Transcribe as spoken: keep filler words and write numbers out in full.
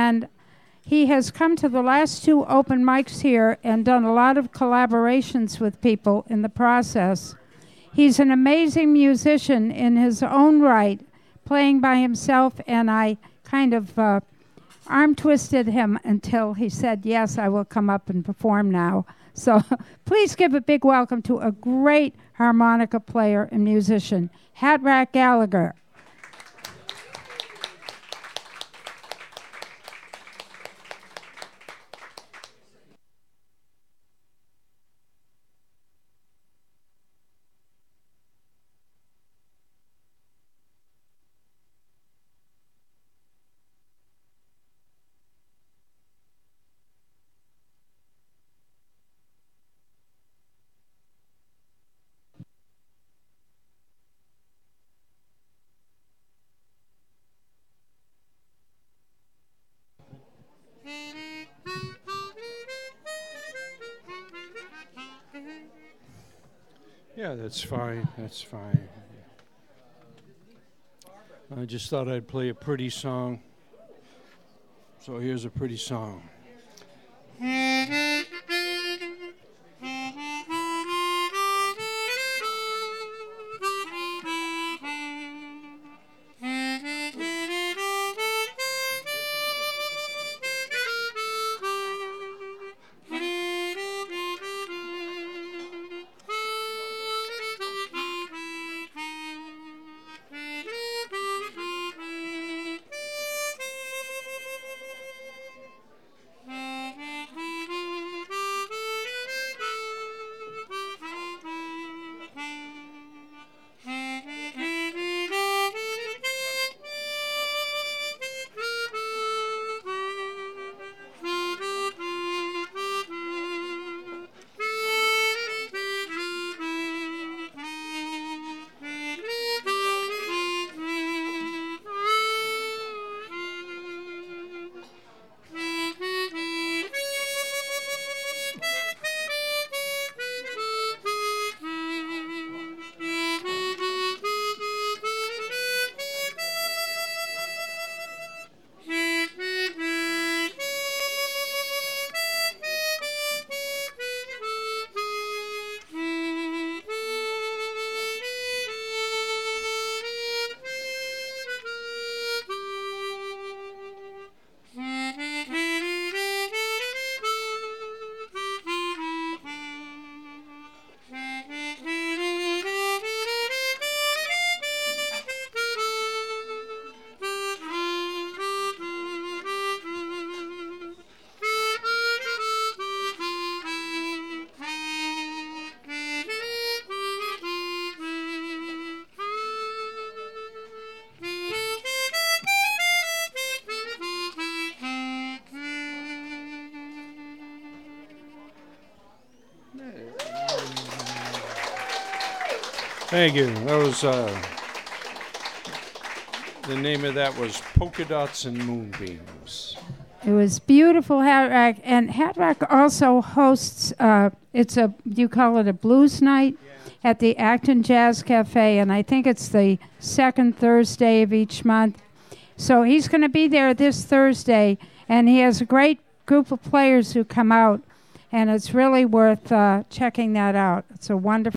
And he has come to the last two open mics here and done a lot of collaborations with people in the process. He's an amazing musician in his own right, playing by himself, and I kind of uh, arm twisted him until he said, yes, I will come up and perform now. So please give a big welcome to a great harmonica player and musician, Hat-Rack Gallagher. Yeah, that's fine. That's fine. I just thought I'd play a pretty song. So here's a pretty song. Thank you. That was, uh, the name of that was Polka Dots and Moonbeams. It was beautiful, Hat-Rack. And Hat-Rack also hosts, uh, it's a, you call it a blues night at the Acton Jazz Cafe, and I think it's the second Thursday of each month. So he's going to be there this Thursday, and he has a great group of players who come out, and it's really worth uh, checking that out. It's a wonderful